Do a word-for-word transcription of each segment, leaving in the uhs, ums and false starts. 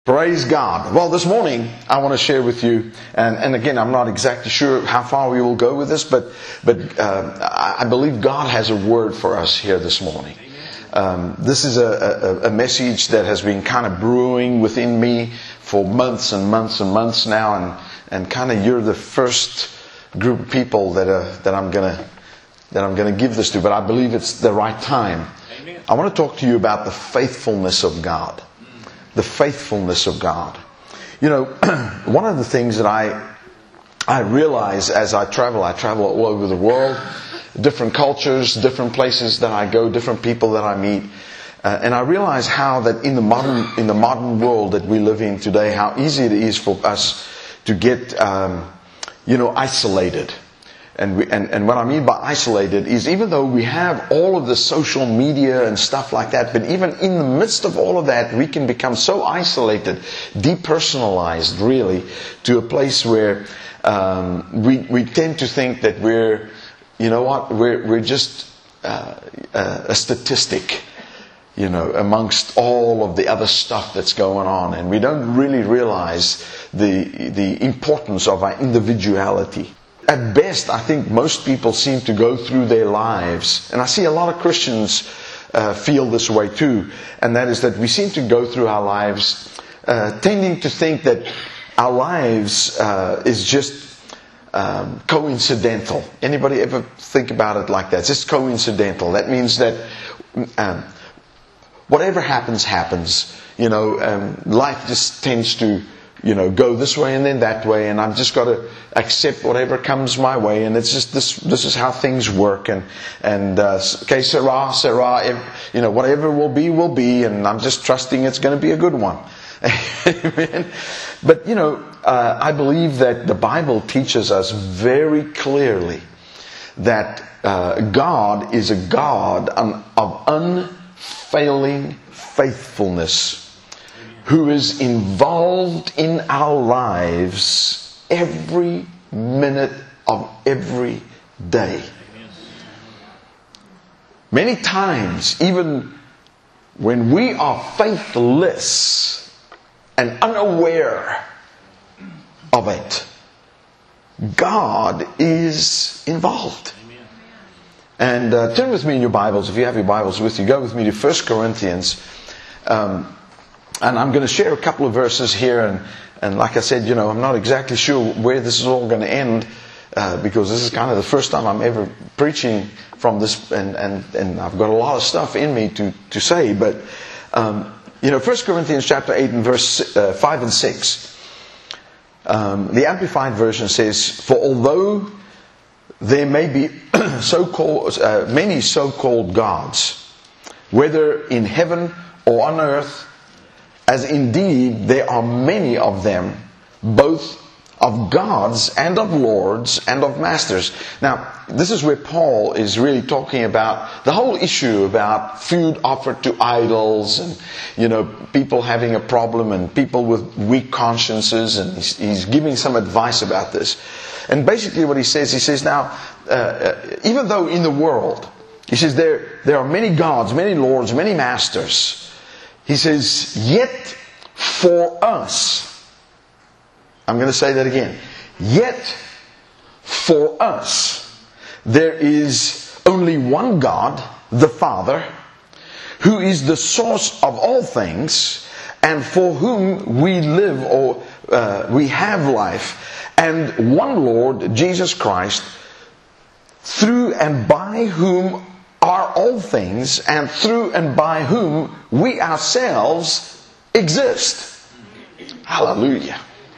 Praise God. Well, this morning I want to share with you, and, and again, I'm not exactly sure how far we will go with this, but but uh, I believe God has a word for us here this morning. Um, this is a, a, a message that has been kind of brewing within me for months and months and months now, and, and kind of you're the first group of people that are, that I'm gonna that I'm gonna give this to, but I believe it's the right time. Amen. I want to talk to you about the faithfulness of God. The faithfulness of God. You know, one of the things that I I realize as I travel, I travel all over the world, different cultures, different places that I go, different people that I meet, uh, and I realize how that in the modern in the modern world that we live in today, how easy it is for us to get um, you know isolated. And, we, and and what I mean by isolated is, even though we have all of the social media and stuff like that, but even in the midst of all of that, we can become so isolated, depersonalized really, to a place where um, we we tend to think that we're, you know what, we're we're just uh, a statistic, you know, amongst all of the other stuff that's going on, and we don't really realize the the importance of our individuality. At best, I think most people seem to go through their lives, and I see a lot of Christians uh, feel this way too, and that is that we seem to go through our lives uh, tending to think that our lives uh, is just um, coincidental. Anybody ever think about it like that? It's just coincidental. That means that um, whatever happens, happens. You know, um, life just tends to You know, go this way and then that way, and I've just got to accept whatever comes my way, and it's just this. This is how things work, and and uh, que sera, sera. You know, whatever will be, will be, and I'm just trusting it's going to be a good one. Amen. But you know, uh, I believe that the Bible teaches us very clearly that uh, God is a God of unfailing faithfulness, who is involved in our lives every minute of every day. Many times, even when we are faithless and unaware of it, God is involved. And uh, turn with me in your Bibles, if you have your Bibles with you, go with me to First Corinthians. Um, And I'm going to share a couple of verses here, and, and like I said, you know, I'm not exactly sure where this is all going to end, uh, because this is kind of the first time I'm ever preaching from this, and, and, and I've got a lot of stuff in me to, to say, but, um, you know, First Corinthians chapter eight and verse uh, five and six, um, the Amplified Version says, "For although there may be so-called, uh, many so-called gods, whether in heaven or on earth, as indeed there are many of them, both of gods and of lords and of masters." Now, this is where Paul is really talking about the whole issue about food offered to idols, and, you know, people having a problem and people with weak consciences, and he's, he's giving some advice about this. And basically what he says, he says, now, uh, even though in the world, he says there, there are many gods, many lords, many masters, he says, yet for us, I'm going to say that again, yet for us, there is only one God, the Father, who is the source of all things, and for whom we live, or uh, we have life, and one Lord, Jesus Christ, through and by whom are all things, and through and by whom we ourselves exist. Hallelujah.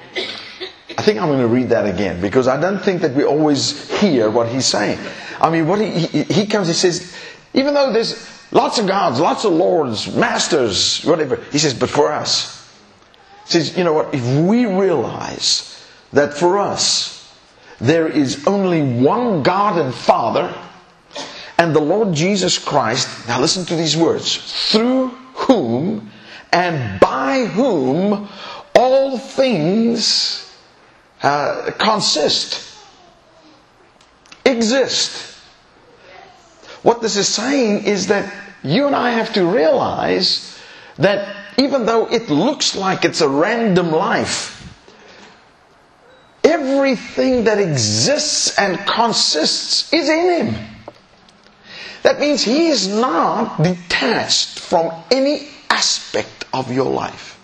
I think I'm going to read that again, because I don't think that we always hear what he's saying. I mean, what he, he, he comes, he says, even though there's lots of gods, lots of lords, masters, whatever, he says, but for us, he says, you know what, if we realize that for us, there is only one God and Father, and the Lord Jesus Christ, now listen to these words, through whom and by whom all things uh, consist, exist. What this is saying is that you and I have to realize that even though it looks like it's a random life, everything that exists and consists is in Him. That means He is not detached from any aspect of your life.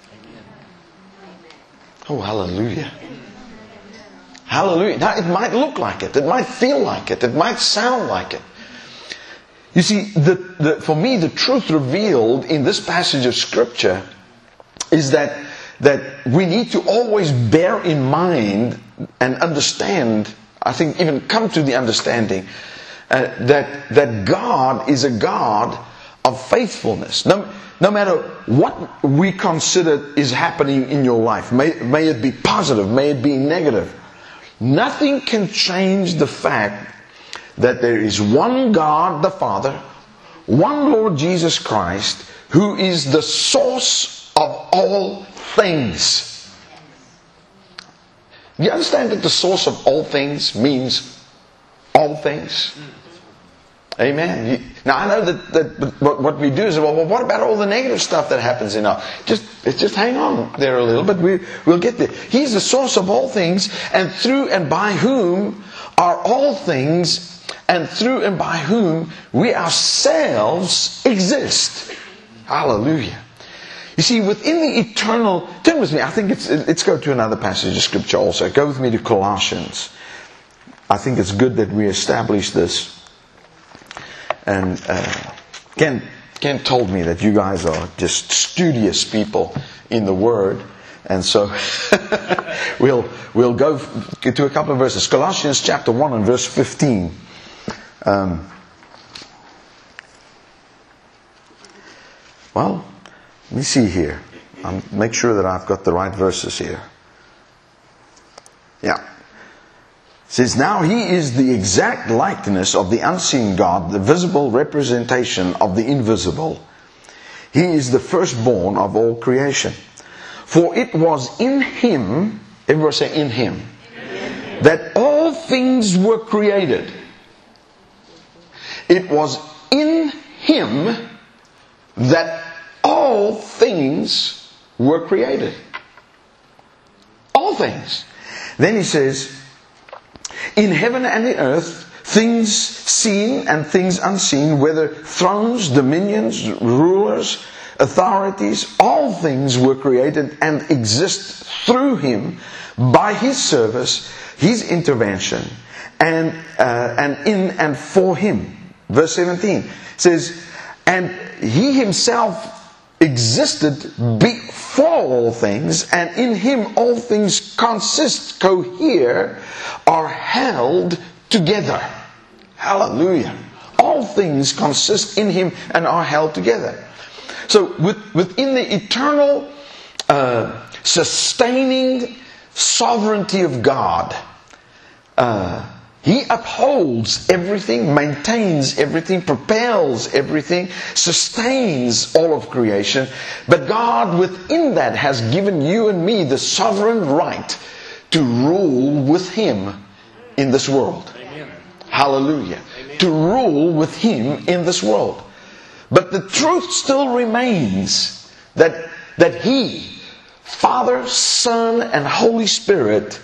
Oh, hallelujah. Hallelujah. Now, it might look like it. It might feel like it. It might sound like it. You see, the, the, for me, the truth revealed in this passage of Scripture is that, that we need to always bear in mind and understand, I think even come to the understanding, uh, that, that God is a God of faithfulness. No, no matter what we consider is happening in your life, may, may it be positive, may it be negative, nothing can change the fact that there is one God the Father, one Lord Jesus Christ, who is the source of all things. You understand that the source of all things means all things? Amen. Now I know that, that what we do is, well, what about all the negative stuff that happens in our... Just, just hang on there a little, but we, we'll get there. He's the source of all things, and through and by whom are all things, and through and by whom we ourselves exist. Hallelujah. You see, within the eternal... Turn with me. I think it's... Let's go to another passage of Scripture also. Go with me to Colossians. I think it's good that we establish this. And uh, Ken, Ken told me that you guys are just studious people in the Word. And so we'll we'll go to a couple of verses. Colossians chapter one and verse fifteen. Um, well, let me see here. I'll make sure that I've got the right verses here. Yeah. It says, now He is the exact likeness of the unseen God, the visible representation of the invisible. He is the firstborn of all creation. For it was in Him, everyone say in Him, that all things were created. It was in Him that all things were created. All things. Then he says, in heaven and in earth, things seen and things unseen, whether thrones, dominions, rulers, authorities, all things were created and exist through Him, by His service, His intervention, and uh, and in and for Him. Verse seventeen says, and He Himself existed before all things, and in Him all things consist, cohere, are held together. Hallelujah. All things consist in Him and are held together. So with, within the eternal uh, sustaining sovereignty of God, uh, He upholds everything, maintains everything, propels everything, sustains all of creation. But God within that has given you and me the sovereign right to rule with Him in this world. Amen. Hallelujah. Amen. To rule with Him in this world. But the truth still remains that, that He, Father, Son, and Holy Spirit,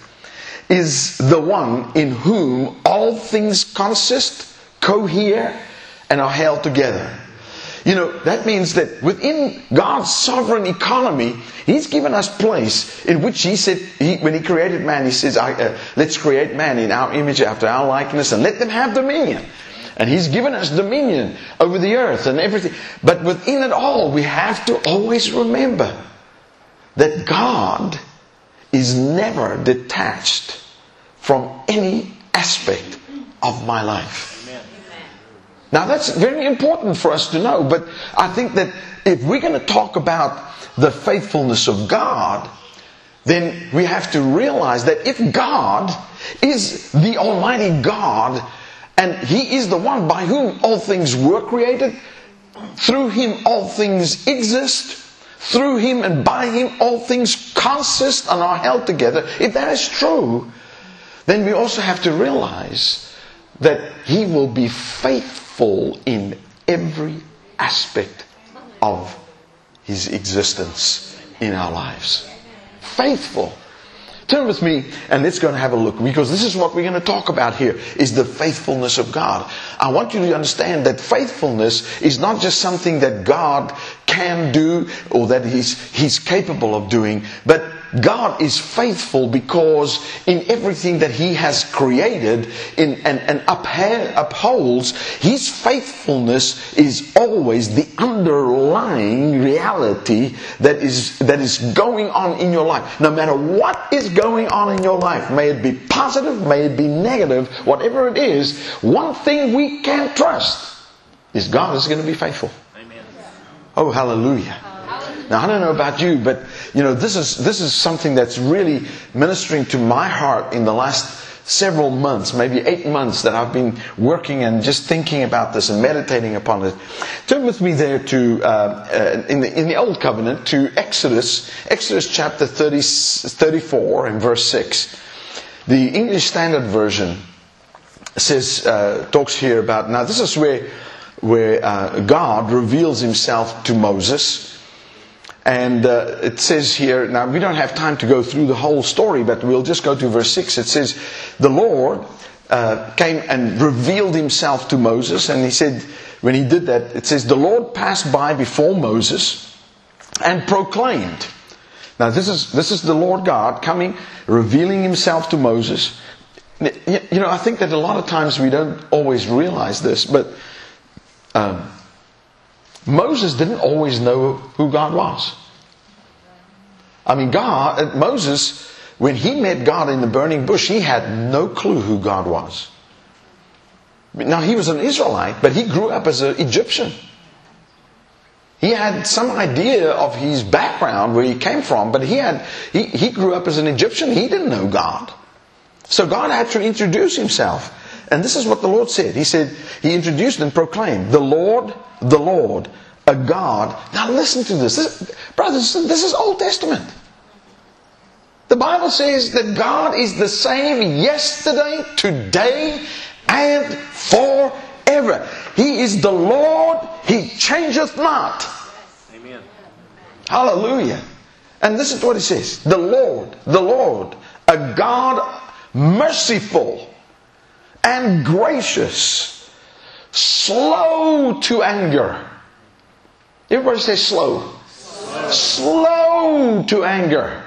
is the one in whom all things consist, cohere, and are held together. You know, that means that within God's sovereign economy, He's given us place in which He said, he, when He created man, He says, I, uh, let's create man in our image, after our likeness, and let them have dominion. And He's given us dominion over the earth and everything. But within it all, we have to always remember that God is never detached from any aspect of my life. Amen. Now that's very important for us to know, but I think that if we're going to talk about the faithfulness of God, then we have to realize that if God is the Almighty God, and He is the one by whom all things were created, through Him all things exist, through Him and by Him all things consist and are held together. If that is true, then we also have to realize that He will be faithful in every aspect of His existence in our lives. Faithful. Turn with me and let's go and have a look, because this is what we're going to talk about here, is the faithfulness of God. I want you to understand that faithfulness is not just something that God can do or that He's, he's capable of doing, but God is faithful because in everything that He has created in, and, and upha- upholds, His faithfulness is always the underlying reality that is, that is going on in your life. No matter what is going on in your life, may it be positive, may it be negative, whatever it is, one thing we can trust is God is going to be faithful. Amen. Oh, hallelujah. Now, I don't know about you, but you know, this is this is something that's really ministering to my heart in the last several months, maybe eight months that I've been working and just thinking about this and meditating upon it. Turn with me there to uh, uh, in the in the Old Covenant to Exodus, Exodus chapter thirty, thirty-four and verse six. The English Standard Version says uh, talks here about, now this is where where uh, God reveals Himself to Moses. And uh, it says here, now we don't have time to go through the whole story, but we'll just go to verse six. It says, the Lord uh, came and revealed Himself to Moses. And He said, when He did that, it says, the Lord passed by before Moses and proclaimed. Now this is this is the Lord God coming, revealing Himself to Moses. You know, I think that a lot of times we don't always realize this, but um, Moses didn't always know who God was. I mean, God, Moses, when he met God in the burning bush, he had no clue who God was. Now, he was an Israelite, but he grew up as an Egyptian. He had some idea of his background, where he came from, but he had he, he grew up as an Egyptian. He didn't know God. So God had to introduce Himself. And this is what the Lord said. He said, He introduced and proclaimed, the Lord, the Lord, a God. Now listen to this. this. Brothers, this is Old Testament. The Bible says that God is the same yesterday, today, and forever. He is the Lord. He changeth not. Amen. Hallelujah. And this is what He says. The Lord, the Lord, a God merciful and gracious, slow to anger. Everybody say slow. Slow. Slow to anger.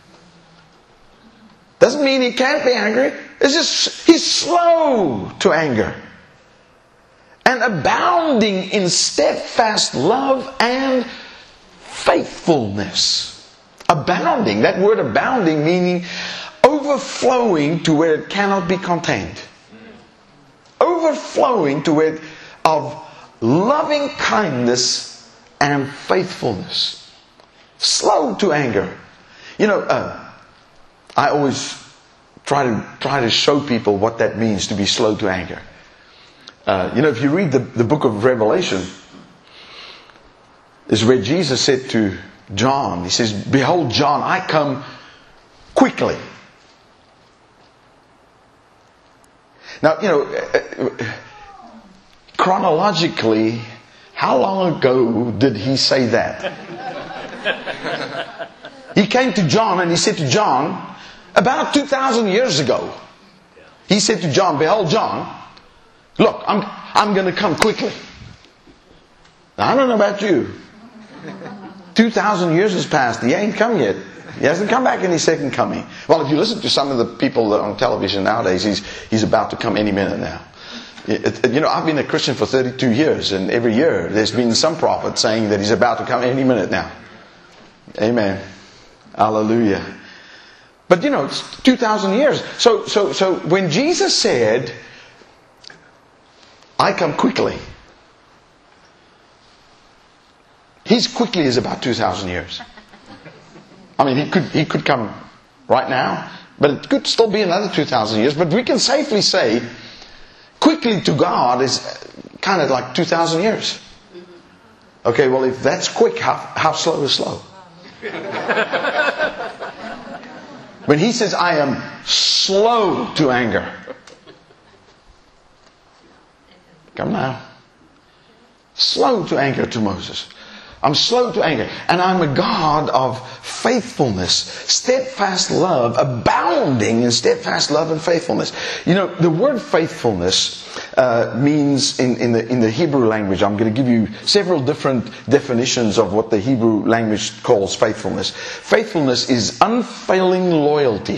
Doesn't mean He can't be angry. It's just He's slow to anger. And abounding in steadfast love and faithfulness. Abounding. That word abounding meaning overflowing to where it cannot be contained. Overflowing to where it, of loving kindness and faithfulness. Slow to anger. You know, uh, I always try to try to show people what that means to be slow to anger. Uh, you know, if you read the, the book of Revelation, is where Jesus said to John, He says, behold, John, I come quickly. Now, you know, chronologically, how long ago did He say that? He came to John and He said to John, about two thousand years ago, He said to John, behold, John, look, I'm, I'm going to come quickly. Now, I don't know about you. two thousand years has passed. He ain't come yet. He hasn't come back in His second coming. Well, if you listen to some of the people on television nowadays, he's, he's about to come any minute now. It, it, you know, I've been a Christian for thirty-two years, and every year there's been some prophet saying that He's about to come any minute now. Amen. Hallelujah. But you know, it's two thousand years. So, so, so when Jesus said, I come quickly, His quickly is about two thousand years. I mean, He could, He could come right now, but it could still be another two thousand years. But we can safely say, quickly to God is kind of like two thousand years. Okay, well, if that's quick, how, how slow is slow? When He says, I am slow to anger. Come now. Slow to anger to Moses. I'm slow to anger. And I'm a God of faithfulness, steadfast love, abounding in steadfast love and faithfulness. You know, the word faithfulness uh, means in, in, the, in the Hebrew language, I'm going to give you several different definitions of what the Hebrew language calls faithfulness. Faithfulness is unfailing loyalty.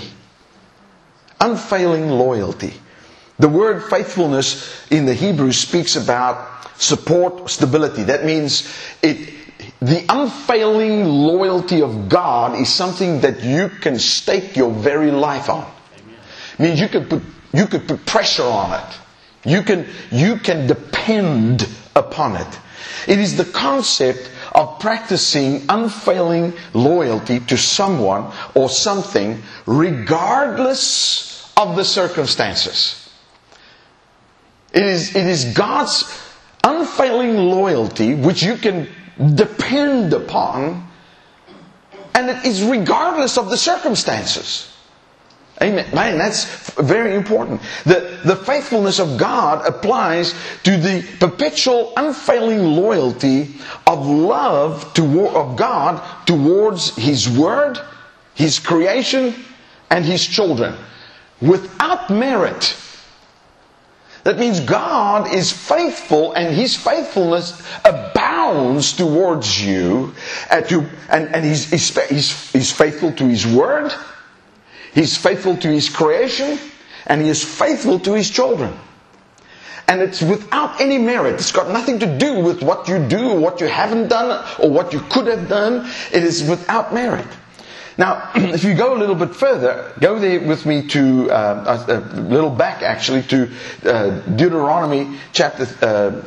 Unfailing loyalty. The word faithfulness in the Hebrew speaks about support, stability. That means it, the unfailing loyalty of God is something that you can stake your very life on. Amen. It means you could put you could put pressure on it. You can you can depend upon it. It is the concept of practicing unfailing loyalty to someone or something regardless of the circumstances. It is it is God's unfailing loyalty which you can depend upon, and it is regardless of the circumstances. Amen. Man, that's very important. The, the faithfulness of God applies to the perpetual, unfailing loyalty of love to, of God towards His Word, His creation, and His children, without merit. That means God is faithful, and His faithfulness abounds towards you. And, to, and, and he's, he's, he's, he's faithful to His Word, He's faithful to His creation, and He is faithful to His children. And it's without any merit. It's got nothing to do with what you do, or what you haven't done, or what you could have done. It is without merit. Now, if you go a little bit further, go there with me to, uh, a, a little back actually, to uh, Deuteronomy chapter, uh,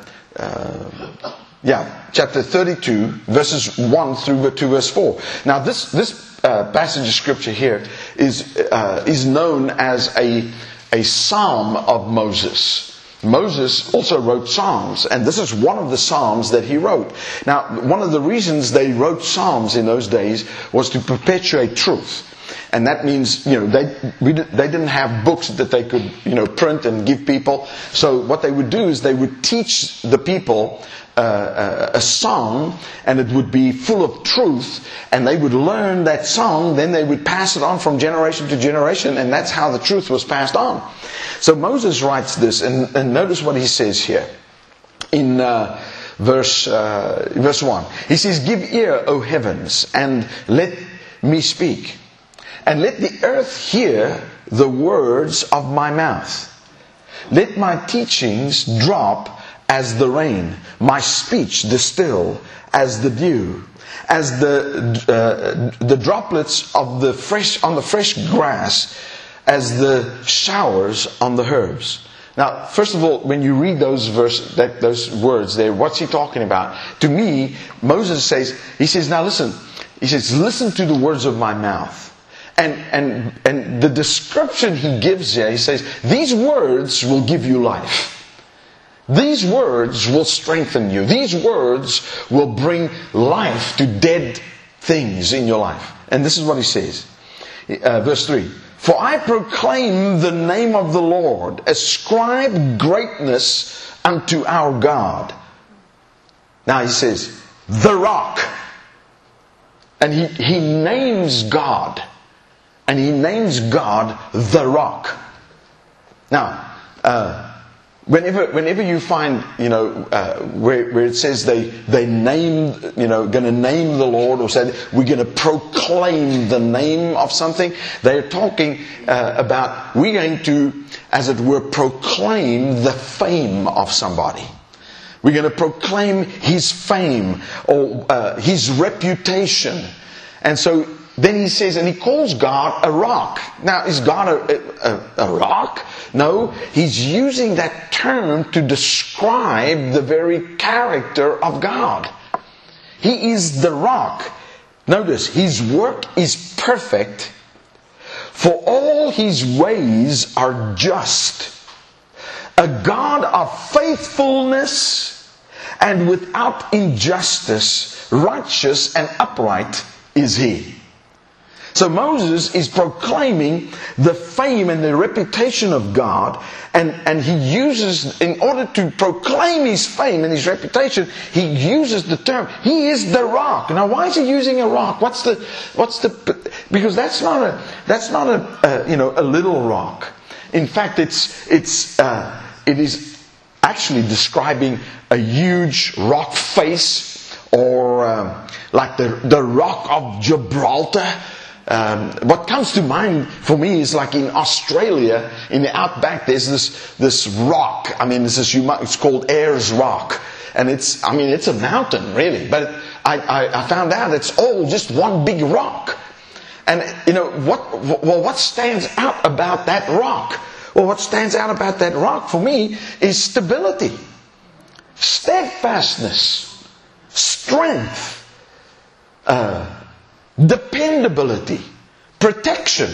uh, yeah, chapter thirty-two, verses one through to verse four. Now, this this uh, passage of scripture here is uh, is known as a a psalm of Moses. Moses also wrote psalms, and this is one of the psalms that he wrote. Now, one of the reasons they wrote psalms in those days was to perpetuate truth. And that means, you know, they we, they didn't have books that they could, you know, print and give people. So what they would do is they would teach the people uh, a, a song, and it would be full of truth, and they would learn that song, then they would pass it on from generation to generation, and that's how the truth was passed on. So Moses writes this, and, and notice what he says here in uh, verse uh, verse one. He says, "Give ear, O heavens, and let me speak, and let the earth hear the words of my mouth. Let my teachings drop as the rain, my speech distill as the dew, as the uh, the droplets of the fresh on the fresh grass, as the showers on the herbs." Now, first of all, when you read those verse, that, those words there, what's he talking about? To me, Moses says, he says, now listen, he says, listen to the words of my mouth. And, and, and the description he gives here, he says, these words will give you life. These words will strengthen you. These words will bring life to dead things in your life. And this is what he says. Uh, verse three. "For I proclaim the name of the Lord. Ascribe greatness unto our God." Now he says, the rock. And he, he names God. And he names God the rock. Now, uh, whenever whenever you find, you know, uh, where, where it says they, they name, you know, going to name the Lord, or say we're going to proclaim the name of something, they're talking uh, about we're going to, as it were, proclaim the fame of somebody. We're going to proclaim his fame or uh, his reputation. And so then he says, and he calls God a rock. Now, is God a, a, a rock? No, he's using that term to describe the very character of God. He is the rock. Notice, his work is perfect, for all his ways are just. A God of faithfulness and without injustice, righteous and upright is he. So Moses is proclaiming the fame and the reputation of God, and, and he uses, in order to proclaim his fame and his reputation, he uses the term, he is the rock. Now why is he using a rock? What's the, what's the, because that's not a, that's not a, a you know, a little rock. In fact, it's, it's, uh, it is actually describing a huge rock face, or um, like the, the rock of Gibraltar. Um, what comes to mind for me is like in Australia, in the outback, there's this this rock. I mean, this is you might, it's called Ayers Rock, and it's I mean it's a mountain really, but I, I, I found out it's all just one big rock. And you know what? Well, what stands out about that rock? Well, what stands out about that rock for me is stability, steadfastness, strength. Uh, Dependability, protection.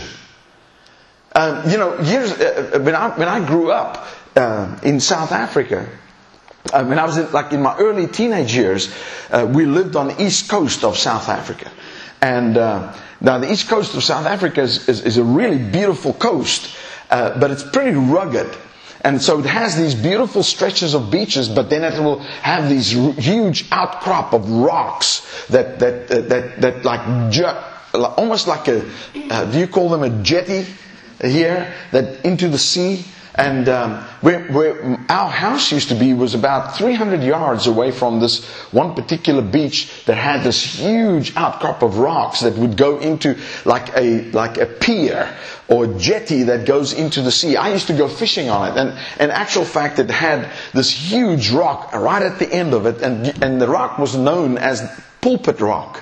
Um, you know, years uh, when I when I grew up uh, in South Africa, uh, when I was in, like in my early teenage years, uh, we lived on the east coast of South Africa, and uh, now the east coast of South Africa is, is, is a really beautiful coast, uh, but it's pretty rugged. And so it has these beautiful stretches of beaches, but then it will have these huge outcrop of rocks that that uh, that that like jut, almost like a uh, do you call them a jetty here, that into the sea. And um, where, where our house used to be was about three hundred yards away from this one particular beach that had this huge outcrop of rocks that would go into like a like a pier or a jetty that goes into the sea. I used to go fishing on it, and in actual fact it had this huge rock right at the end of it, and and the rock was known as Pulpit Rock.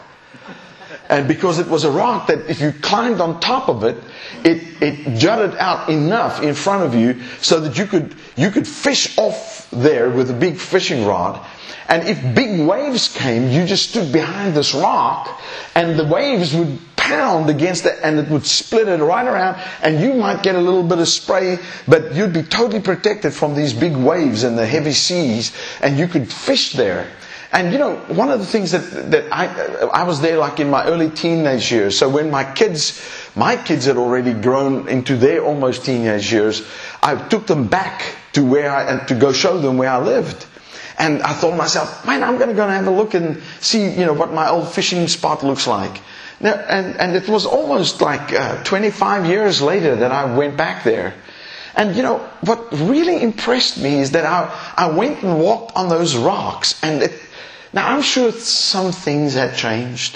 And because it was a rock that if you climbed on top of it, it, it jutted out enough in front of you so that you could you could fish off there with a big fishing rod. And if big waves came, you just stood behind this rock, and the waves would pound against it, and it would split it right around, and you might get a little bit of spray, but you'd be totally protected from these big waves and the heavy seas, and you could fish there. And you know, one of the things that, that I, I was there like in my early teenage years. So when my kids, my kids had already grown into their almost teenage years, I took them back to where I, and to go show them where I lived. And I thought to myself, man, I'm going to go and have a look and see, you know, what my old fishing spot looks like. Now, and, and it was almost like uh, twenty-five years later that I went back there. And you know, what really impressed me is that I, I went and walked on those rocks, and it, now I'm sure some things had changed,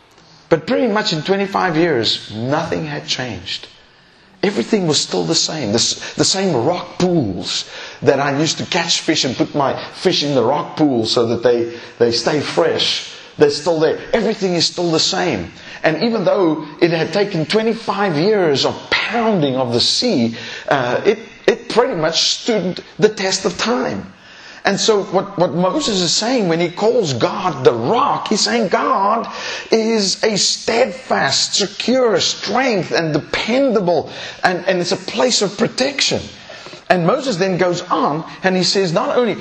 but pretty much in twenty-five years, nothing had changed. Everything was still the same. The, the same rock pools that I used to catch fish and put my fish in the rock pool so that they, they stay fresh. They're still there. Everything is still the same. And even though it had taken twenty-five years of pounding of the sea, uh, it, it pretty much stood the test of time. And so what, what Moses is saying when he calls God the rock, he's saying God is a steadfast, secure strength and dependable, and, and it's a place of protection. And Moses then goes on and he says not only,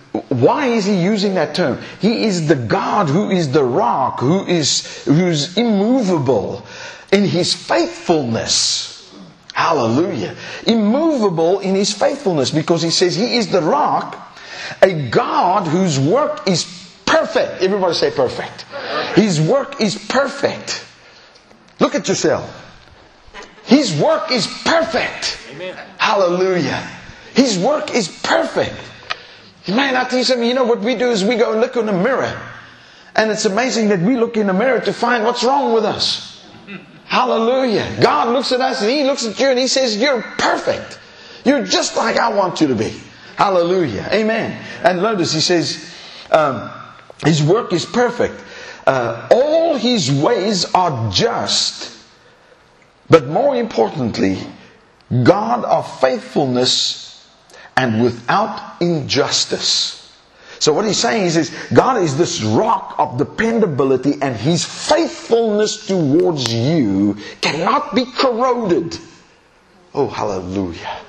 why is he using that term? He is the God who is the rock, who is who's immovable in his faithfulness. Hallelujah. Immovable in his faithfulness, because he says he is the rock, a God whose work is perfect. Everybody say perfect. His work is perfect. Look at yourself. His work is perfect. Amen. Hallelujah. His work is perfect. Man, I tell you something, you know what we do is we go and look in the mirror. And it's amazing that we look in the mirror to find what's wrong with us. Hallelujah. God looks at us and He looks at you and He says, you're perfect. You're just like I want you to be. Hallelujah. Amen. And notice He says, um, His work is perfect. Uh, all His ways are just. But more importantly, God of faithfulness and without injustice. So what He's saying is, is God is this rock of dependability, and His faithfulness towards you cannot be corroded. Oh, hallelujah.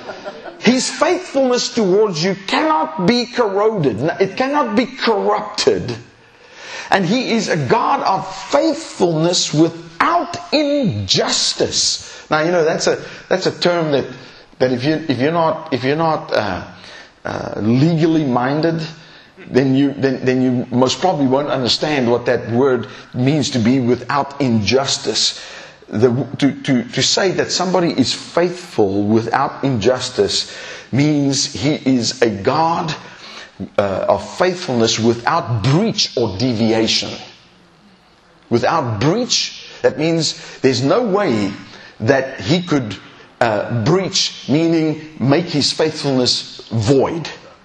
His faithfulness towards you cannot be corroded. It cannot be corrupted. And He is a God of faithfulness with without injustice. Now, you know, that's a that's a term that that if you if you're not if you're not uh, uh, legally minded, then you then then you most probably won't understand what that word means to be without injustice. The, to, to, to say that somebody is faithful without injustice means he is a God uh, of faithfulness without breach or deviation. Without breach, that means there's no way that he could uh, breach, meaning make his faithfulness void.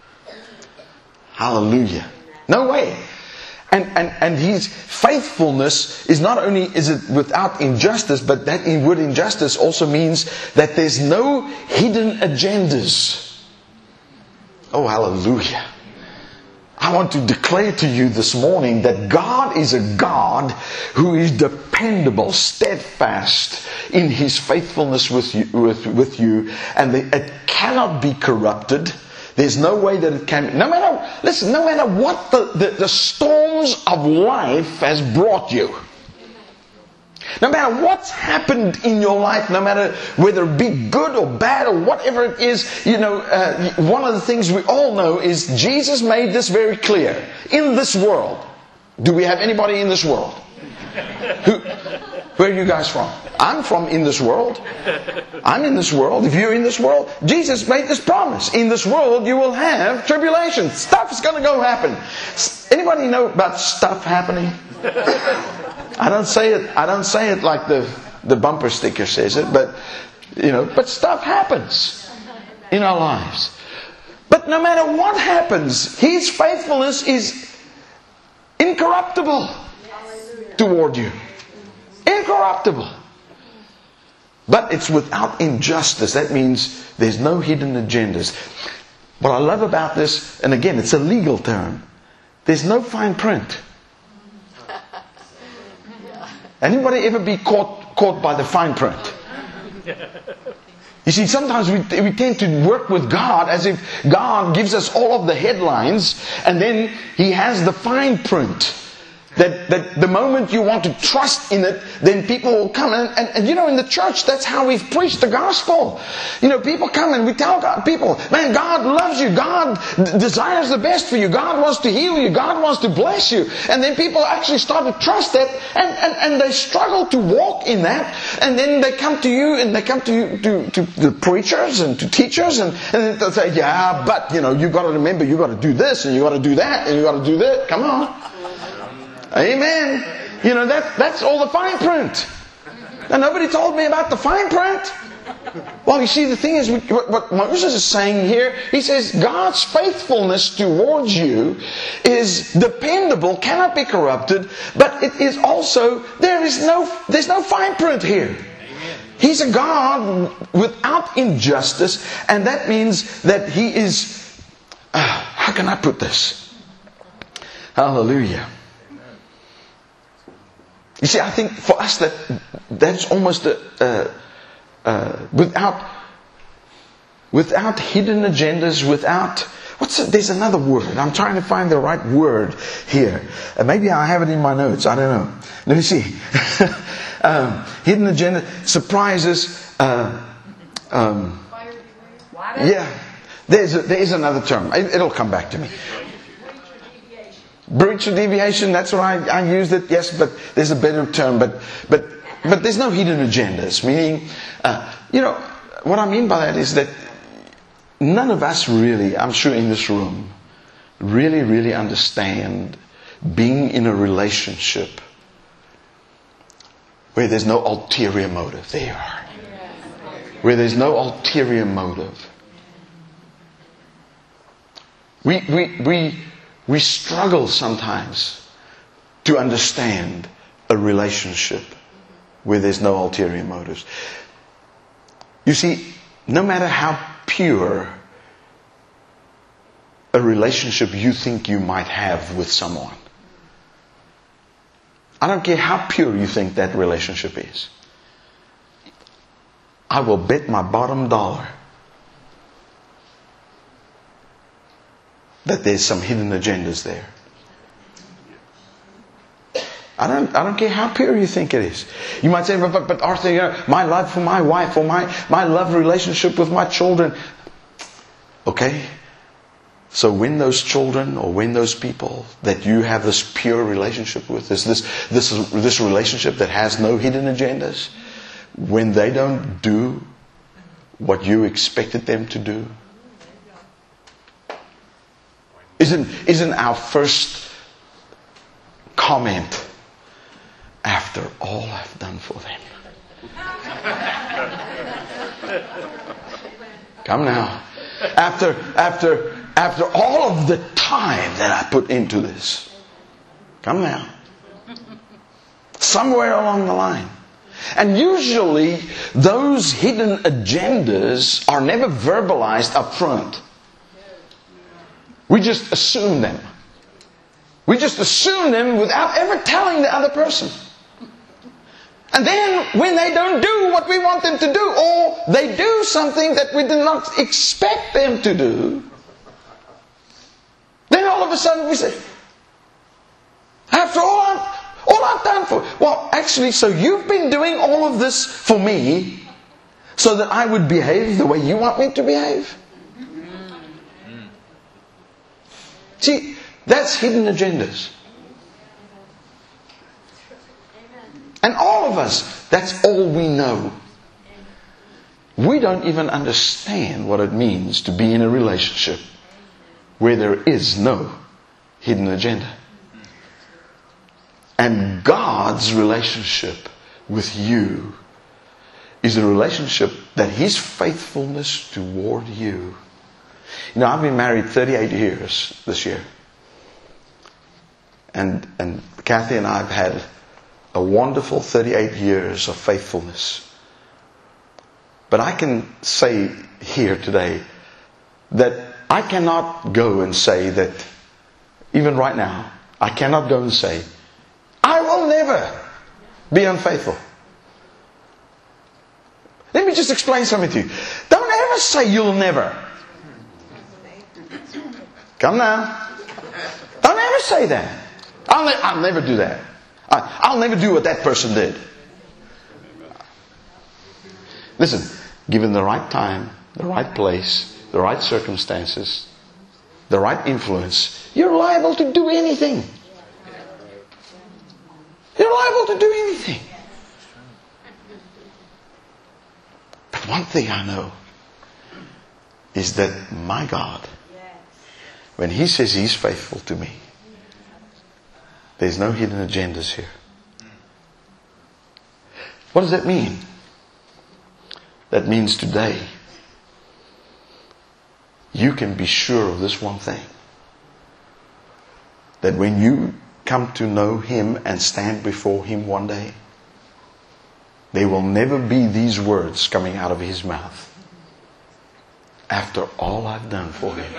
Hallelujah. No way. And, and, and his faithfulness is not only is it without injustice, but that word injustice also means that there's no hidden agendas. Oh, hallelujah. I want to declare to you this morning that God is a God who is dependable, steadfast in His faithfulness with you, with, with you, and the, it cannot be corrupted. There's no way that it can be. No matter, listen, no matter what the, the, the storms of life has brought you. No matter what's happened in your life, no matter whether it be good or bad or whatever it is, you know, uh, one of the things we all know is Jesus made this very clear. In this world, do we have anybody in this world? Who, where are you guys from? I'm from in this world. I'm in this world. If you're in this world, Jesus made this promise. In this world you will have tribulation. Stuff is going to go happen. Anybody know about stuff happening? I don't say it. I don't say it like the the bumper sticker says it, but you know, but stuff happens in our lives. But no matter what happens, His faithfulness is incorruptible toward you. Incorruptible. But it's without injustice. That means there's no hidden agendas. What I love about this, and again, it's a legal term, there's no fine print. Anybody ever be caught caught by the fine print? You see, sometimes we, we tend to work with God as if God gives us all of the headlines and then He has the fine print. That, that the moment you want to trust in it, then people will come. And, and, and you know, in the church, that's how we've preached the gospel. You know, people come and we tell God, people, man, God loves you. God d- desires the best for you. God wants to heal you. God wants to bless you. And then people actually start to trust that. And, and, and they struggle to walk in that. And then they come to you and they come to you, to, to the preachers and to teachers. And, and they'll say, yeah, but, you know, you've got to remember, you've got to do this and you've got to do that and you've got to do that. Come on. Amen. You know, that that's all the fine print. And nobody told me about the fine print. Well, you see, the thing is, what Moses is saying here, he says God's faithfulness towards you is dependable, cannot be corrupted, but it is also, there is no, there's no fine print here. He's a God without injustice, and that means that He is, uh, how can I put this? Hallelujah. You see, I think for us that that's almost a, uh, uh, without without hidden agendas, without what's it? There's another word. I'm trying to find the right word here. Uh, maybe I have it in my notes. I don't know. Let me see. um, hidden agenda, surprises. Uh, um, yeah, there's a, there is another term. It, it'll come back to me. Breach or deviation, that's what I, I used it, yes, but there's a better term, but but but there's no hidden agendas, meaning, uh, you know, what I mean by that is that none of us really, I'm sure in this room, really, really understand being in a relationship where there's no ulterior motive. There you are. Where there's no ulterior motive. We, we, we, We struggle sometimes to understand a relationship where there's no ulterior motives. You see, no matter how pure a relationship you think you might have with someone, I don't care how pure you think that relationship is, I will bet my bottom dollar that there's some hidden agendas there. I don't, I don't care how pure you think it is. You might say, but, but, but Arthur, you know, my love for my wife or my, my love relationship with my children. Okay. So when those children or when those people that you have this pure relationship with, this, this, this, this relationship that has no hidden agendas, when they don't do what you expected them to do, isn't, isn't our first comment, after all I've done for them? Come now. After, after, after all of the time that I put into this. Come now. Somewhere along the line. And usually those hidden agendas are never verbalized up front. We just assume them. We just assume them without ever telling the other person. And then when they don't do what we want them to do, or they do something that we did not expect them to do, then all of a sudden we say, after all I've, all I've done for, well actually, so you've been doing all of this for me so that I would behave the way you want me to behave? See, that's hidden agendas. And all of us, that's all we know. We don't even understand what it means to be in a relationship where there is no hidden agenda. And God's relationship with you is a relationship that His faithfulness toward you. You know, I've been married thirty-eight years this year. And, and Kathy and I have had a wonderful thirty-eight years of faithfulness. But I can say here today that I cannot go and say that, even right now, I cannot go and say, I will never be unfaithful. Let me just explain something to you. Don't ever say you'll never. Come now. Don't ever say that. I'll, ne- I'll never do that. I, I'll never do what that person did. Listen, given the right time, the right place, the right circumstances, the right influence, you're liable to do anything. You're liable to do anything. But one thing I know is that my God, when He says He's faithful to me, there's no hidden agendas here. What does that mean? That means today, you can be sure of this one thing. That when you come to know Him and stand before Him one day, there will never be these words coming out of His mouth. After all I've done for Him.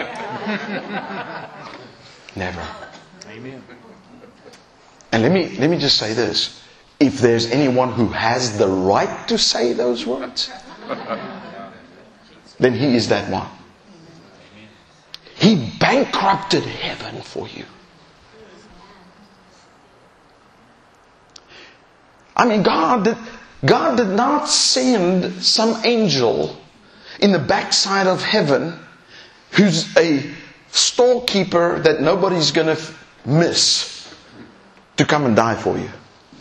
Never. Amen. And let me, let me just say this. If there's anyone who has the right to say those words, then He is that one. He bankrupted heaven for you. I mean, God did, God did not send some angel in the backside of heaven who's a storekeeper that nobody's going to miss to come and die for you.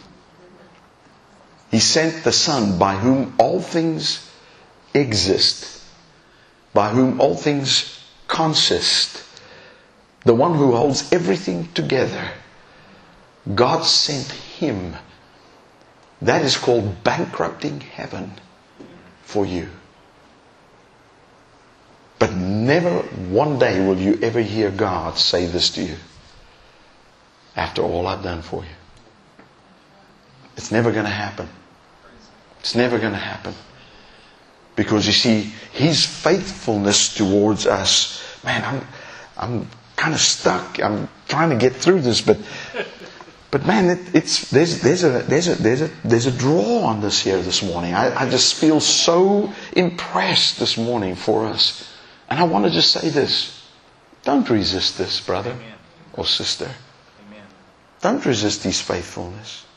He sent the Son by whom all things exist, by whom all things consist, the one who holds everything together. God sent Him. That is called bankrupting heaven for you. But never one day will you ever hear God say this to you. After all I've done for you. It's never going to happen. It's never going to happen. Because you see, His faithfulness towards us. Man, I'm, I'm kind of stuck. I'm trying to get through this, but, but man, it, it's there's there's a there's a there's a there's a draw on this here this morning. I, I just feel so impressed this morning for us, and I want to just say this: don't resist this, brother Amen. or sister. Amen. Don't resist His faithfulness.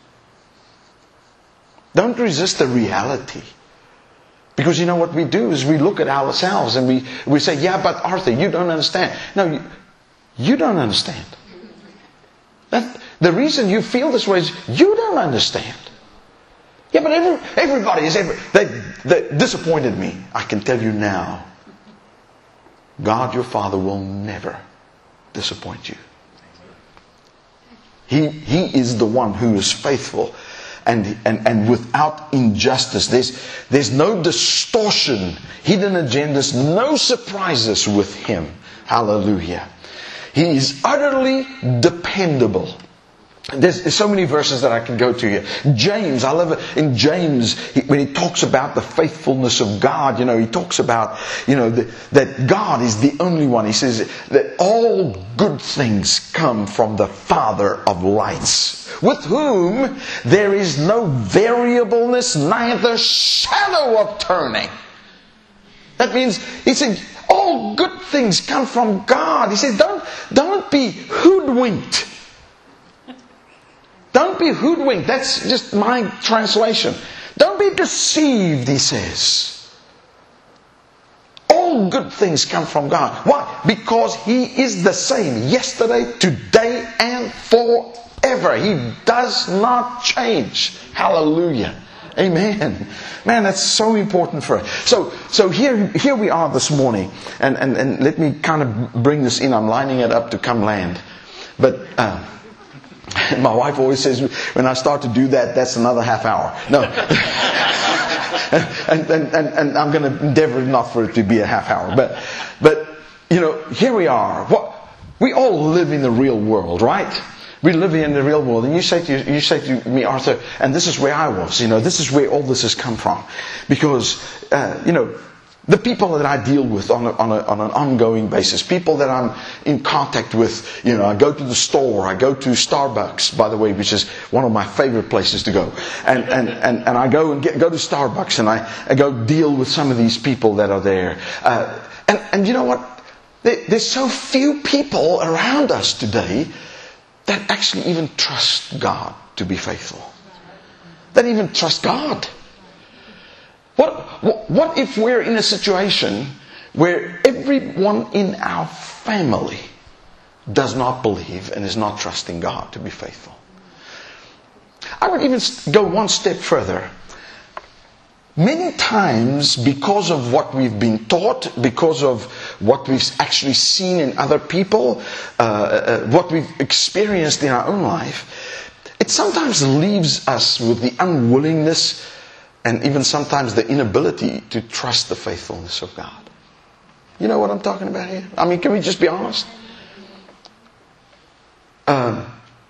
Don't resist the reality. Because you know what we do is we look at ourselves and we, we say, yeah, but Arthur, you don't understand. No, you, you don't understand. That, the reason you feel this way is you don't understand. Yeah, but every, everybody is every, they, they disappointed me. I can tell you now, God your Father will never disappoint you. He, he is the one who is faithful and, and, and without injustice. There's, there's no distortion, hidden agendas, no surprises with Him. Hallelujah. He is utterly dependable. There's, there's so many verses that I can go to here. James, I love it. In James, he, when he talks about the faithfulness of God, you know, he talks about, you know, the, that God is the only one. He says that all good things come from the Father of lights, with whom there is no variableness, neither shadow of turning. That means, he said, all good things come from God. He said, don't, don't be hoodwinked. Don't be hoodwinked. That's just my translation. Don't be deceived, he says. All good things come from God. Why? Because He is the same yesterday, today, and forever. He does not change. Hallelujah. Amen. Man, that's so important for us. So, so here, here we are this morning. And, and, and let me kind of bring this in. I'm lining it up to come land. But... Uh, my wife always says, when I start to do that, that's another half hour. No. and, and, and, and I'm going to endeavor not for it to be a half hour. But, but you know, here we are. What, we all live in the real world, right? We live in the real world. And you say to, you say to me, Arthur, and this is where I was. You know, this is where all this has come from. Because, uh, you know, the people that I deal with on, a, on, a, on an ongoing basis, people that I'm in contact with, you know, I go to the store, I go to Starbucks, by the way, which is one of my favorite places to go. And, and, and, and I go and get, go to Starbucks and I, I go deal with some of these people that are there. Uh, and, and you know what? There, there's so few people around us today that actually even trust God to be faithful. That even trust God. What, what, what if we're in a situation where everyone in our family does not believe and is not trusting God to be faithful? I would even go one step further. Many times, because of what we've been taught, because of what we've actually seen in other people, uh, uh, what we've experienced in our own life, it sometimes leaves us with the unwillingness and even sometimes the inability to trust the faithfulness of God. You know what I'm talking about here? I mean, can we just be honest? Um,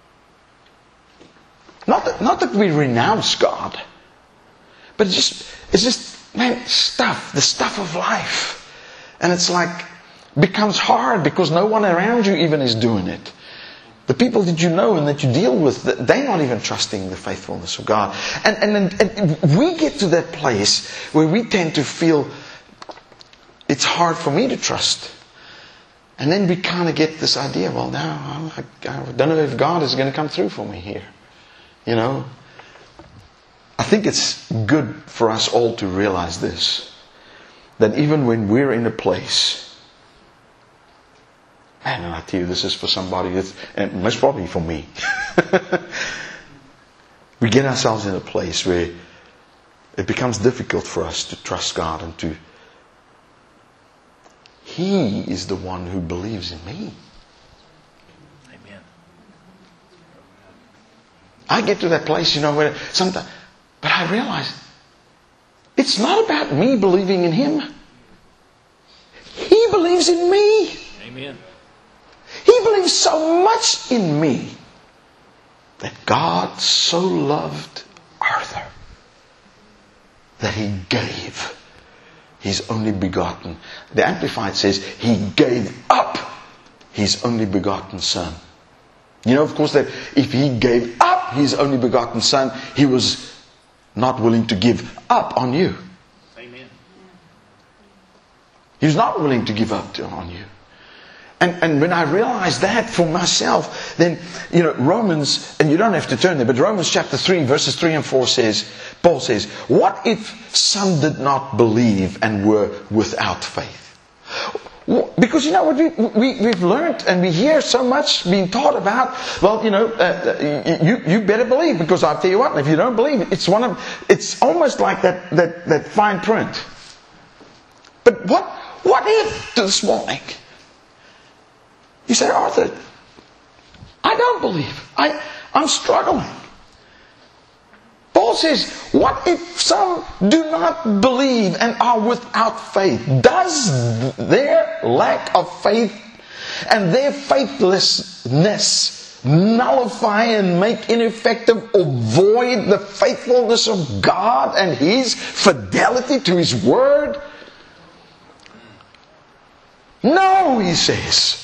not that, not that we renounce God, but it's just, it's just, man, stuff, the stuff of life. And it's like, becomes hard because no one around you even is doing it. The people that you know and that you deal with, they're not even trusting the faithfulness of God. And, and, and we get to that place where we tend to feel it's hard for me to trust. And then we kind of get this idea, well, now I, I don't know if God is going to come through for me here. You know? I think it's good for us all to realize this. That even when we're in a place, man, and I tell you, this is for somebody that's, and most probably for me. We get ourselves in a place where it becomes difficult for us to trust God and to. He is the one who believes in me. Amen. I get to that place, you know, where sometimes, but I realize it's not about me believing in Him. He believes in me. Amen. He believes so much in me that God so loved Arthur that He gave His only begotten. The Amplified says He gave up His only begotten Son. You know, of course, that if He gave up His only begotten Son, He was not willing to give up on you. Amen. He was not willing to give up to, on you. And, and when I realized that for myself, then, you know, Romans, and you don't have to turn there, but Romans chapter three, verses three and four says, Paul says, what if some did not believe and were without faith? Because, you know what, we, we, we've learned and we hear so much being taught about, well, you know, uh, you, you better believe, because I'll tell you what, if you don't believe, it's one of, it's almost like that, that, that fine print. But what, what if this morning, you say, Arthur, I don't believe. I, I'm struggling. Paul says, what if some do not believe and are without faith? Does their lack of faith and their faithlessness nullify and make ineffective or void the faithfulness of God and His fidelity to His Word? No, he says.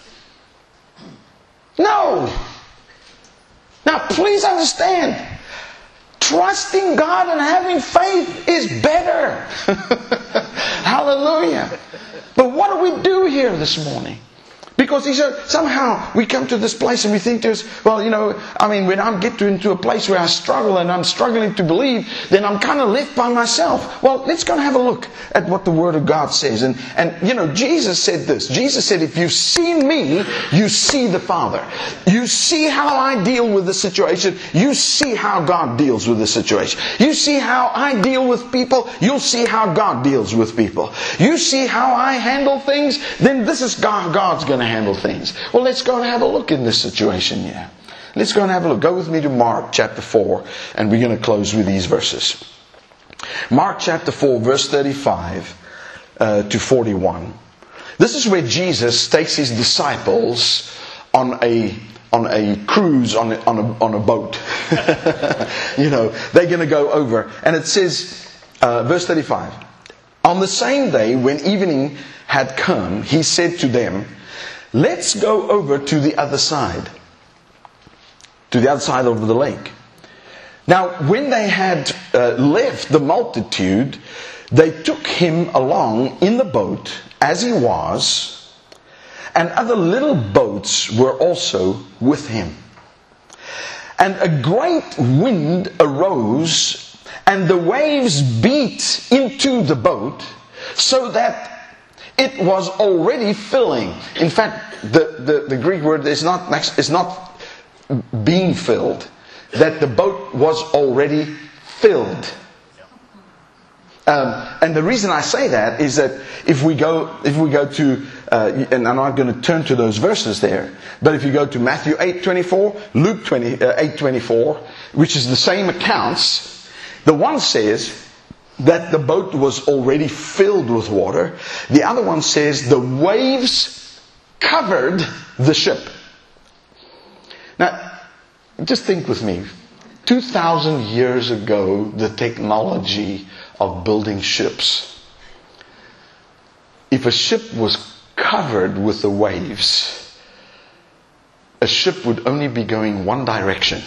No. Now, please understand. Trusting God and having faith is better. Hallelujah. But what do we do here this morning? Because he said, somehow we come to this place and we think to us, well, you know, I mean, when I get to, into a place where I struggle and I'm struggling to believe, then I'm kind of left by myself. Well, let's go and have a look at what the Word of God says. And, and you know, Jesus said this. Jesus said, if you see me, you see the Father. You see how I deal with the situation. You see how God deals with the situation. You see how I deal with people. You'll see how God deals with people. You see how I handle things. Then this is God. God's going to handle things. Well, let's go and have a look in this situation here. Let's go and have a look. Go with me to Mark chapter four, and we're going to close with these verses. Mark chapter four, verse thirty-five uh, to forty-one. This is where Jesus takes His disciples on a on a cruise on a, on a, on a boat. You know, they're going to go over, and it says, uh, verse thirty-five. On the same day, when evening had come, He said to them, let's go over to the other side. To the other side of the lake. Now, when they had uh, left the multitude, they took Him along in the boat as He was, and other little boats were also with Him. And a great wind arose, and the waves beat into the boat, so that it was already filling. In fact, the, the, the Greek word is not, is not being filled. That the boat was already filled. Um, and the reason I say that is that if we go, if we go to, uh, and I'm not going to turn to those verses there, but if you go to Matthew eight twenty-four, Luke eight twenty-four, which is the same accounts, the one says that the boat was already filled with water. The other one says the waves covered the ship. Now, just think with me. two thousand years ago, the technology of building ships. If a ship was covered with the waves, a ship would only be going one direction.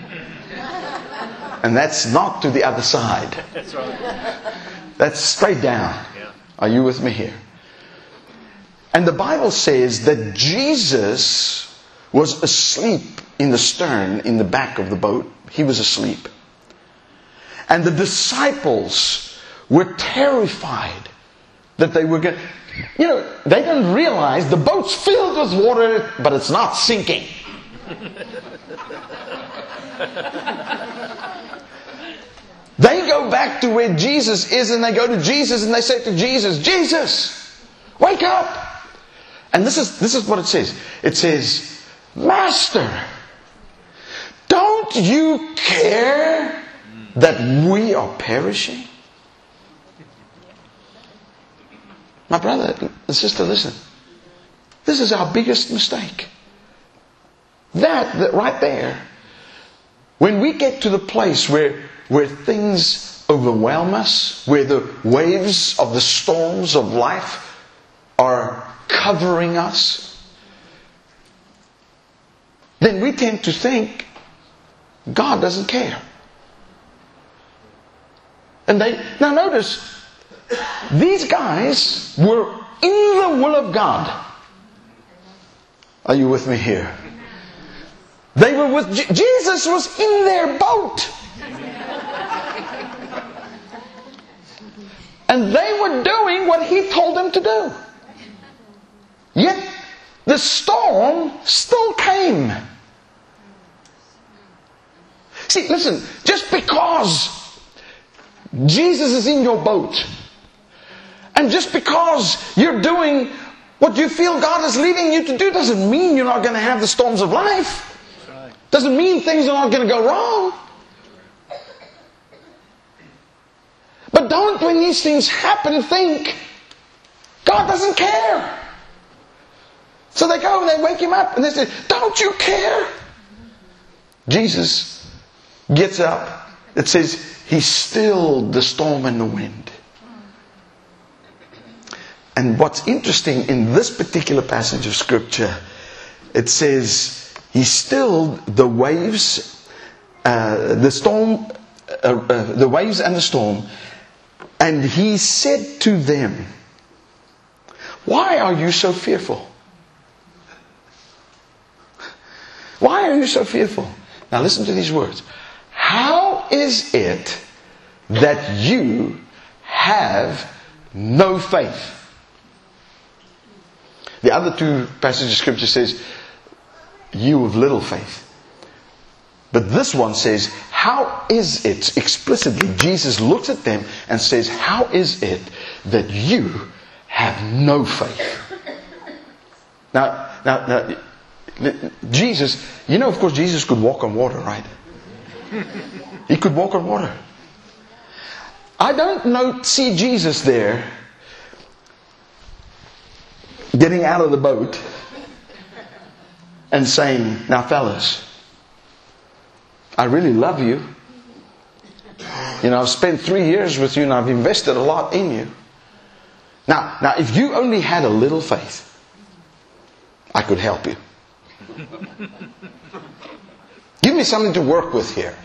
And that's not to the other side. That's right. That's straight down. Yeah. Are you with me here? And the Bible says that Jesus was asleep in the stern, in the back of the boat. He was asleep. And the disciples were terrified that they were going to... You know, they didn't realize the boat's filled with water, but it's not sinking. They go back to where Jesus is, and they go to Jesus and they say to Jesus, Jesus, wake up. And this is, this is what it says. It says, Master, don't you care that we are perishing? My brother and sister, listen. This is our biggest mistake. That, that right there. When we get to the place where, where things overwhelm us, where the waves of the storms of life are covering us, then we tend to think God doesn't care. And they, now notice, these guys were in the will of God. Are you with me here? They were with Je- Jesus was in their boat. And they were doing what He told them to do. Yet the storm still came. See, listen, just because Jesus is in your boat, and just because you're doing what you feel God is leading you to do, doesn't mean you're not going to have the storms of life. Doesn't mean things are not going to go wrong. But don't, when these things happen, think God doesn't care. So they go and they wake Him up and they say, don't you care? Jesus gets up. It says He stilled the storm and the wind. And what's interesting in this particular passage of Scripture, it says He stilled the waves, uh, the storm, uh, uh, the waves and the storm, and He said to them, why are you so fearful? Why are you so fearful? Now listen to these words. How is it that you have no faith? The other two passages of Scripture says, you of little faith. But this one says, how is it, explicitly, Jesus looks at them and says, how is it that you have no faith? Now, now, now, Jesus, you know, of course, Jesus could walk on water, right? He could walk on water. I don't know, see Jesus there getting out of the boat and saying, now fellas, I really love you. You know, I've spent three years with you and I've invested a lot in you. Now, now if you only had a little faith, I could help you. Give me something to work with here.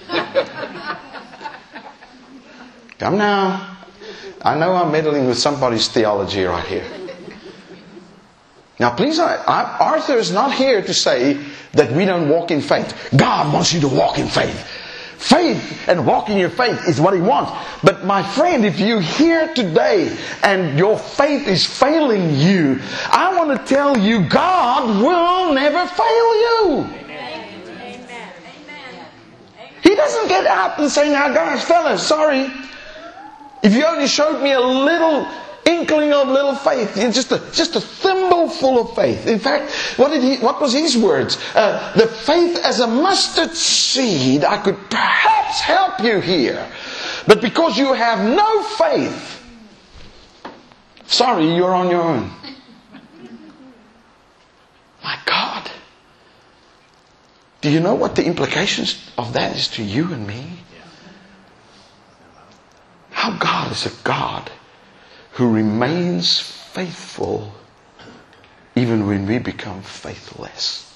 Come now. I know I'm meddling with somebody's theology right here. Now please, I, I, Arthur is not here to say that we don't walk in faith. God wants you to walk in faith. Faith and walking in faith is what He wants. But my friend, if you're here today and your faith is failing you, I want to tell you God will never fail you. Amen. Amen. He doesn't get out and say, now guys, fellas, sorry. If you only showed me a little inkling of little faith, just a, just a thimble full of faith. In fact, what did he? What was his words? Uh, the faith as a mustard seed, I could perhaps help you here. But because you have no faith, sorry, you're on your own. My God. Do you know what the implications of that is to you and me? How God is a God who remains faithful even when we become faithless.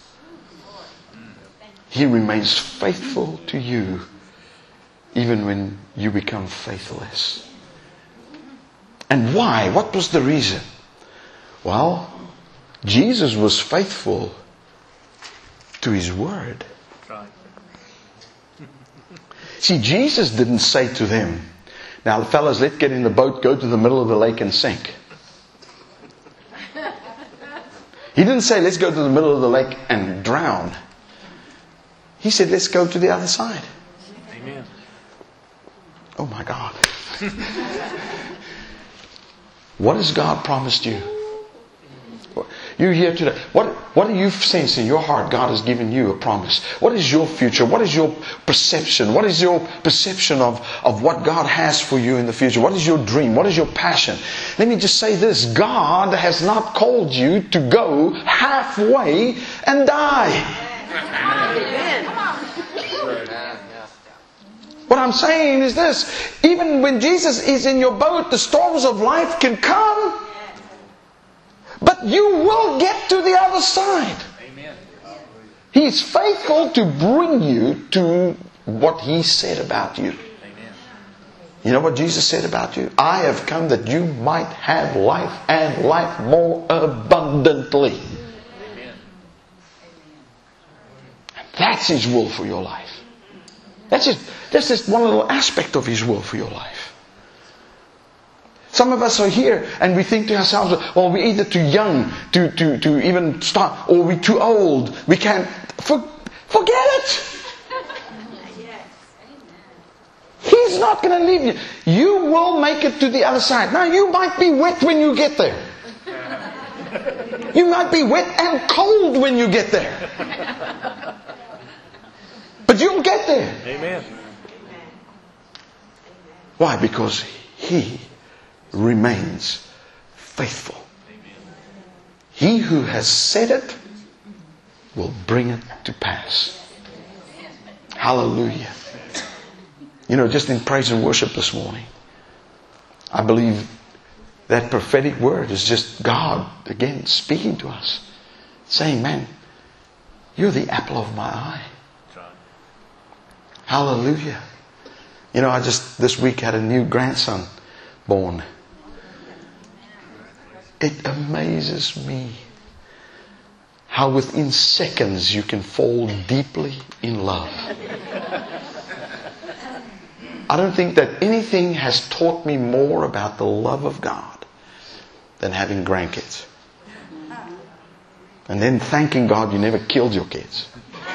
He remains faithful to you even when you become faithless. And why? What was the reason? Well, Jesus was faithful to His word. See, Jesus didn't say to them, now fellas, let's get in the boat, go to the middle of the lake and sink. He didn't say, let's go to the middle of the lake and drown. He said, let's go to the other side. Amen. Oh my God. What has God promised you? You're here today. What, what do you sense in your heart God has given you a promise? What is your future? What is your perception? What is your perception of, of what God has for you in the future? What is your dream? What is your passion? Let me just say this. God has not called you to go halfway and die. What I'm saying is this. Even when Jesus is in your boat, the storms of life can come. But you will get to the other side. Amen. He's faithful to bring you to what He said about you. Amen. You know what Jesus said about you? I have come that you might have life and life more abundantly. Amen. That's His will for your life. That's just, that's just one little aspect of His will for your life. Some of us are here and we think to ourselves, well, we're either too young to, to, to even start, or we're too old. We can't. For, forget it. He's not going to leave you. You will make it to the other side. Now, you might be wet when you get there. You might be wet and cold when you get there. But you'll get there. Amen. Why? Because He remains faithful. He who has said it will bring it to pass. Hallelujah. You know, just in praise and worship this morning, I believe that prophetic word is just God again speaking to us, saying, man, you're the apple of my eye. Hallelujah. You know, I just this week had a new grandson born. It amazes me how within seconds you can fall deeply in love. I don't think that anything has taught me more about the love of God than having grandkids. And then thanking God you never killed your kids.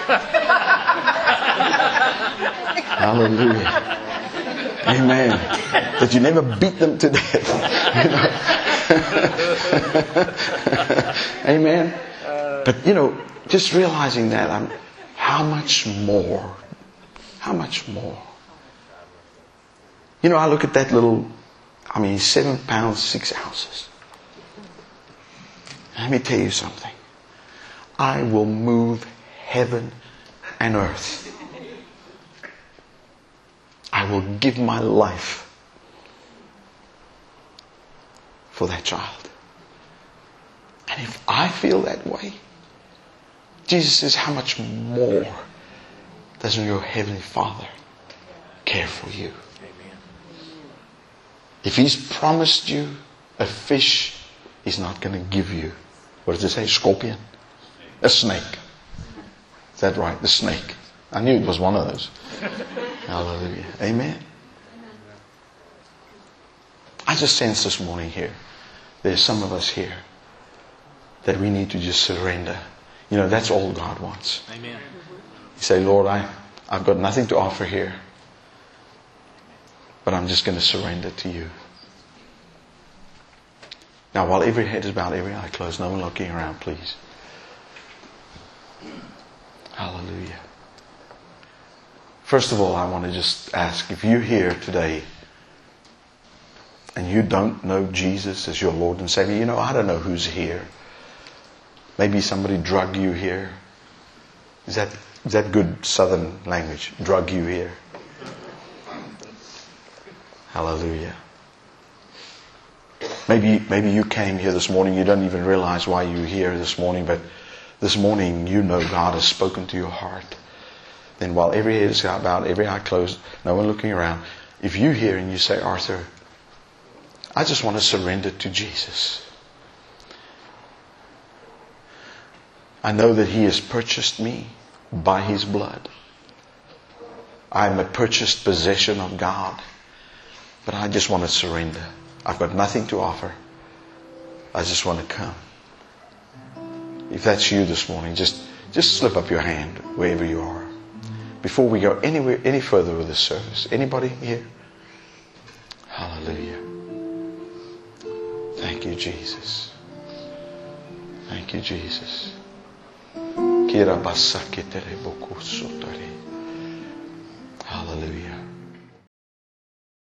Hallelujah. Amen. That you never beat them to death. You know? Amen. But you know, just realizing that, I'm, how much more? How much more? You know, I look at that little, I mean, seven pounds, six ounces. Let me tell you something. I will move heaven and earth. I will give my life for that child. And if I feel that way, Jesus says, how much more doesn't your Heavenly Father care for you? If He's promised you a fish, He's not going to give you, what does it say, scorpion? A snake. Is that right? The snake. I knew it was one of those. Hallelujah. Amen. I just sense this morning here, there's some of us here that we need to just surrender. You know, that's all God wants. Amen. You say, Lord, I, I've got nothing to offer here. But I'm just going to surrender to you. Now, while every head is bowed, every eye closed, no one looking around, please. Hallelujah. First of all, I want to just ask, if you're here today and you don't know Jesus as your Lord and Savior, you know, I don't know who's here. Maybe somebody drug you here. Is that, is that good southern language? Drug you here. Hallelujah. Maybe, maybe you came here this morning, you don't even realize why you're here this morning, but this morning you know God has spoken to your heart. Then while every head is bowed, every eye closed, no one looking around, if you're here and you say, Arthur, I just want to surrender to Jesus. I know that He has purchased me by His blood. I am a purchased possession of God. But I just want to surrender. I've got nothing to offer. I just want to come. If that's you this morning, just, just slip up your hand wherever you are. Before we go anywhere, any further with this service. Anybody here? Hallelujah. Thank you, Jesus. Thank you, Jesus. Hallelujah.